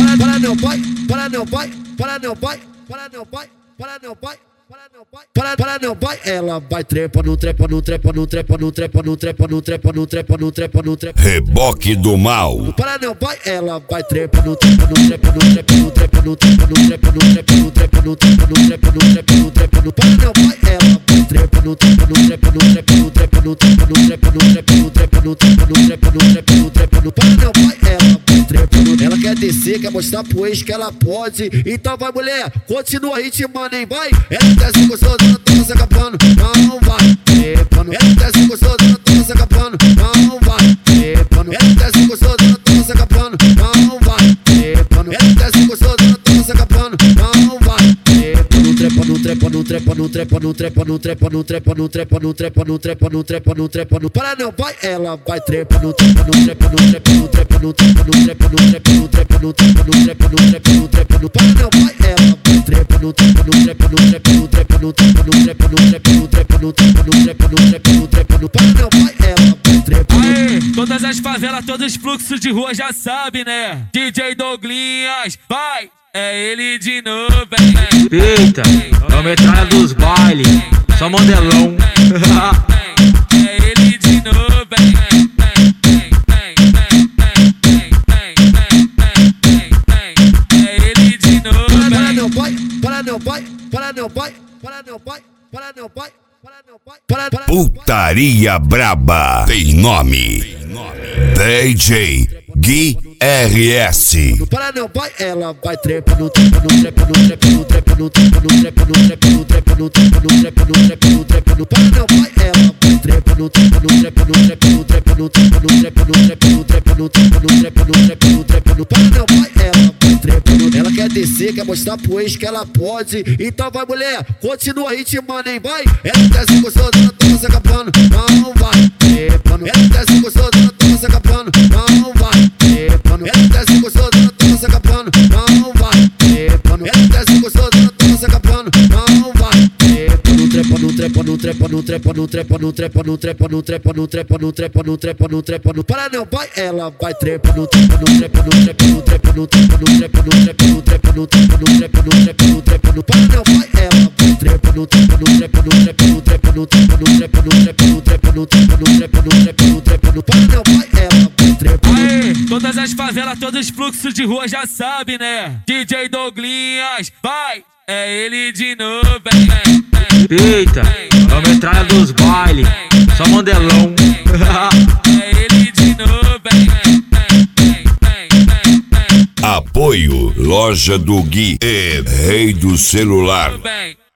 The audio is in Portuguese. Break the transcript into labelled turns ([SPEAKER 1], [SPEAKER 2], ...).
[SPEAKER 1] para meu pai, para meu pai, para meu pai, para meu pai, para meu pai. Para meu pai, ela vai trepa no trepa no trepa no trepa no trepa no trepa no trepa no trepa no trepa no trepa.
[SPEAKER 2] Reboque do mal.
[SPEAKER 1] Para meu pai, ela vai trepa no trepa no trepa no trepa no trepa no trepa no trepa no trepa no trepa no trepa no trepa no trepa no trepa no. Para meu pai, ela vai trepa no trepa no trepa no trepa no trepa no trepa no trepa no trepa no trepa no trepa no trepa no trepa no trepa no. Para meu pai, ela vai trepa no. Ela quer descer, quer mostrar pro ex que ela pode. Então vai, mulher, continua ritmando, hein, vai. Ela desce gostoso, ela toma sacapando, não vai trepando. Ela desce gostoso, ela toma sacapando, não vai trepando. Ela desce gostoso, ela toma sacapando, não vai trepando. Ela desce gostoso, ela toma sacapando, não vai trepando. Trepa no trepa no trepa no trepa no trepa no trepa no trepa no trepa no trepa no trepa no trepa no trepa no. Para meu pai, ela vai trepa no trepa no trepa no trepa no trepa no trepa no trepa no trepa no trepa no trepa no trepa no trepa no trepa no. Para meu pai, ela vai trepa no trepa no trepa no trepa no trepa no trepa no trepa no trepa no trepa no trepa no trepa no trepa no trepa no. Para meu pai, ela vai trepa no.
[SPEAKER 3] Aê, todas as favelas, todos os fluxos de rua já sabe, né? DJ Douglinhas, vai! É ele de novo,
[SPEAKER 4] eita, é o metralha dos bailes, só modelão.
[SPEAKER 3] É ele de novo, é ele de novo.
[SPEAKER 1] Para meu pai, para meu pai, para meu pai, para meu pai, para meu pai, para meu pai, para
[SPEAKER 2] Putaria braba tem nome. DJ Gui RS.
[SPEAKER 1] Para meu pai, ela vai trepa no trepa no trepa no trepa no trepa no trepa no trepa no trepa no trepa no trepa no trepa no trepa no trepa no. Para meu pai, ela vai trepa no trepa no trepa no trepa no trepa no trepa no trepa no trepa no trepa no trepa no trepa no trepa no trepa no. Para meu pai, ela vai trepa no. Ela quer descer, quer mostrar pro ex que ela pode. Então vai, mulher, continua ritmando, hein, vai. Ela desce gostoso, ela toma sacapando, não vai trepando. Ela desce gostoso, ela toma sacapando, não vai trepando. Ela desce gostoso, ela toma sacapando, não vai trepando. Ela desce gostoso, ela toma sacapando, não vai trepando. Trepa no trepa no trepa no trepa no trepa no trepa no trepa no trepa no trepa no trepa no trepa no trepa no. Para meu pai, ela vai trepa no trepa no trepa no trepa no trepa no trepa no trepa no trepa no trepa no trepa no trepa no trepa no trepa no. Para meu pai, ela vai trepa no trepa no trepa no trepa no trepa no trepa no trepa no trepa no trepa no trepa no trepa no trepa no trepa no. Para meu pai, ela vai trepa.
[SPEAKER 3] Aê, todas as favelas, todos os fluxos de rua já sabe, né? DJ Douglinhas, vai! É ele de novo,
[SPEAKER 4] Eita, é o metralha dos bailes, só modelão.
[SPEAKER 3] É ele de novo,
[SPEAKER 2] Apoio Loja do Gui e Rei do Celular.
[SPEAKER 3] bem.